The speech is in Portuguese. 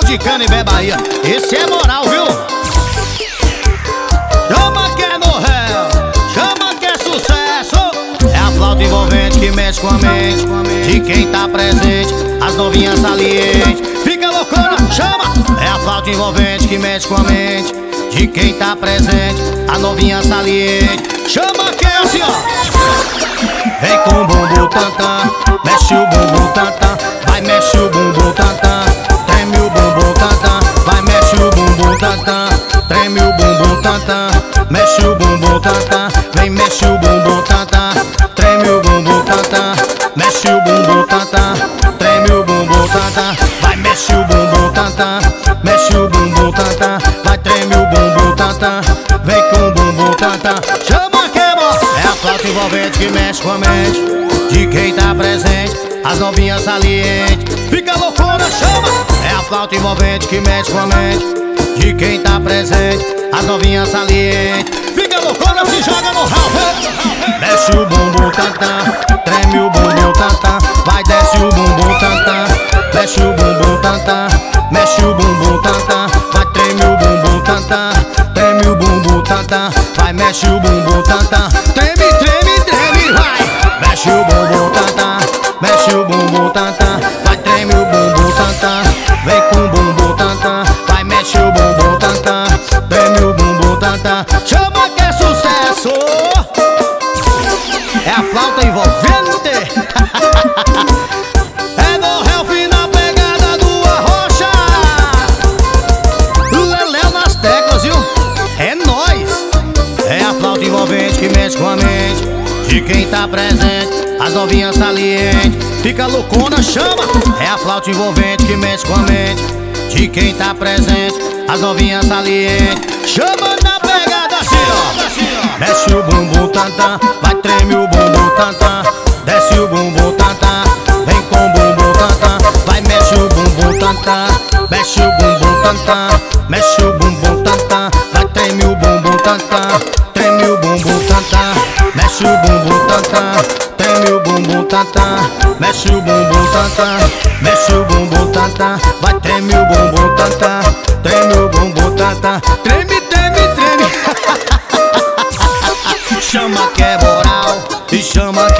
de Canibé, Bahia. Esse é moral, viu? Chama que é no réu, chama que é sucesso. É a flauta envolvente que mexe com a mente de quem tá presente, as novinhas salientes. Fica loucura, chama. É a flauta envolvente que mexe com a mente de quem tá presente, a novinha saliente. Chama que é assim, ó. Vem com o bumbum tantã, mexe o bumbum tantã, vai mexe o bumbum tantã, treme o bumbum tantã, vai mexe o bumbum tantã, treme o bumbum tantã, mexe o bumbum tantã, vem mexe o bumbum tantã, treme o bumbum tantã, mexe o bumbum tantã, treme o bumbum tantã, vai mexe o bumbum tantã, mexe o bumbum tantã, vai treme o bumbum tantã, vem com o bumbum tantã. Chama que é a flauta envolvente que mexe com a mente de quem tá presente, as novinhas salientes. Fica loucura, chama. É a flauta envolvente que mexe com a mente de quem tá presente, as novinhas salientes. Fica loucura, se joga no rabo. Mexe o bumbum tantã, treme o bumbum tantã, vai desce o bumbum tantã, mexe o bumbum tantã, mexe o bumbum tantã, vai treme o bumbum tantã, treme o bumbum tantã, vai mexe o bumbum tantã, treme, treme, treme, vai. Mexe o bumbum tantã, mexe o bumbum tantã, vai treme o bumbum tantã, vem com o bumbum tantã, vai mexe o bumbum tantã, treme o bumbum tantã. Chama que é sucesso. É a flauta envolvente. É no Ralph na pegada do Arrocha. Leléu nas teclas, viu? É nóis. É a flauta envolvente que mexe com a mente de quem tá presente, as novinhas salientes. Fica loucona, chama. É a flauta envolvente que mexe com a mente de quem tá presente, as novinhas salientes. Chama na pegada assim, ó. Mexe o bumbum tantã, vai treme o bumbum tantã, desce o bumbum tantã, vem com o bumbum tantã, vai mexe o bumbum tantã, mexe o bumbum tantã, mexe o bumbum tantã, vai treme o bumbum tantã, treme o bumbum tantã, mexe o bumbum tantã, treme o bumbum tantã, mexe o bumbum tantã, mexe o bumbum tantã, vai treme o bumbum tantã, treme o bumbum tantã, treme, treme, treme. Chama que é moral e chama